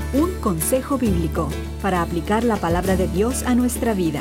Un consejo bíblico para aplicar la palabra de Dios a nuestra vida.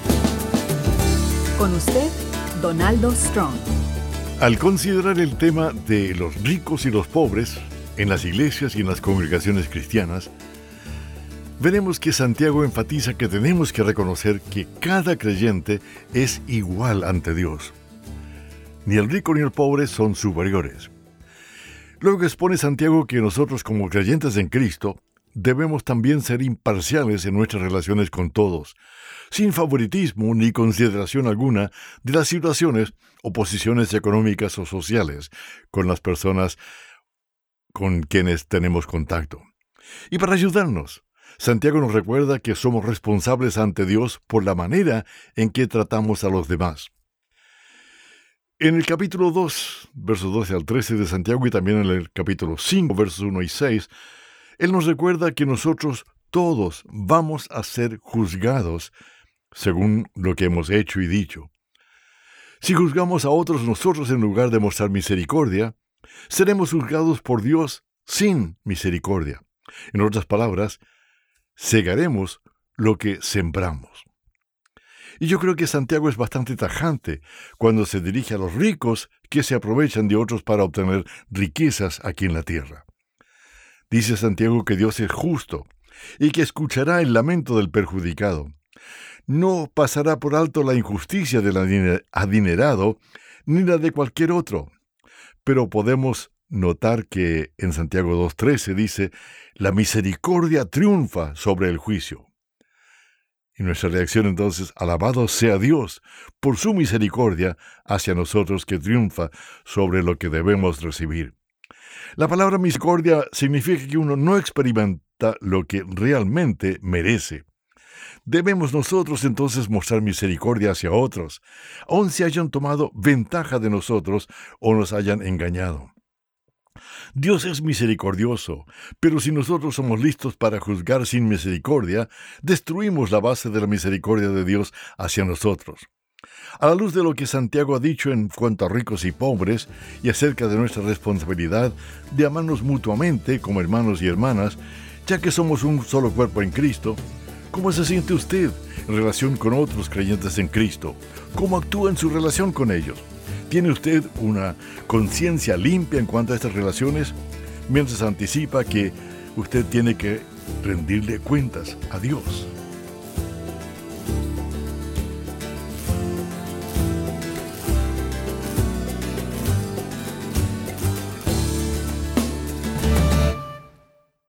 Con usted, Donaldo Strong. Al considerar el tema de los ricos y los pobres en las iglesias y en las congregaciones cristianas, veremos que Santiago enfatiza que tenemos que reconocer que cada creyente es igual ante Dios. Ni el rico ni el pobre son superiores. Luego expone Santiago que nosotros como creyentes en Cristo debemos también ser imparciales en nuestras relaciones con todos, sin favoritismo ni consideración alguna de las situaciones o posiciones económicas o sociales con las personas con quienes tenemos contacto. Y para ayudarnos, Santiago nos recuerda que somos responsables ante Dios por la manera en que tratamos a los demás. En el capítulo 2, versos 12 al 13 de Santiago y también en el capítulo 5, versos 1 y 6, él nos recuerda que nosotros todos vamos a ser juzgados según lo que hemos hecho y dicho. Si juzgamos a otros nosotros en lugar de mostrar misericordia, seremos juzgados por Dios sin misericordia. En otras palabras, segaremos lo que sembramos. Y yo creo que Santiago es bastante tajante cuando se dirige a los ricos que se aprovechan de otros para obtener riquezas aquí en la tierra. Dice Santiago que Dios es justo y que escuchará el lamento del perjudicado. No pasará por alto la injusticia del adinerado ni la de cualquier otro. Pero podemos notar que en Santiago 2:13 dice, la misericordia triunfa sobre el juicio. Y nuestra reacción entonces, alabado sea Dios por su misericordia hacia nosotros que triunfa sobre lo que debemos recibir. La palabra misericordia significa que uno no experimenta lo que realmente merece. Debemos nosotros entonces mostrar misericordia hacia otros, aun si hayan tomado ventaja de nosotros o nos hayan engañado. Dios es misericordioso, pero si nosotros somos listos para juzgar sin misericordia, destruimos la base de la misericordia de Dios hacia nosotros. A la luz de lo que Santiago ha dicho en cuanto a ricos y pobres, y acerca de nuestra responsabilidad de amarnos mutuamente como hermanos y hermanas, ya que somos un solo cuerpo en Cristo, ¿cómo se siente usted en relación con otros creyentes en Cristo? ¿Cómo actúa en su relación con ellos? ¿Tiene usted una conciencia limpia en cuanto a estas relaciones? Mientras anticipa que usted tiene que rendirle cuentas a Dios.